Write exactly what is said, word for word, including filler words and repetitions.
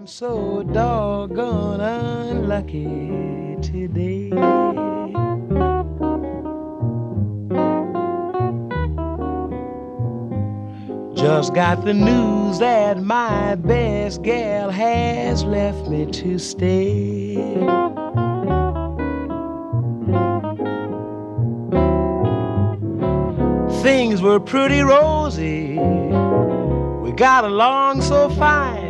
I'm so doggone unlucky today. Just got the news that my best gal has left me to stay. Things were pretty rosy, we got along so fine.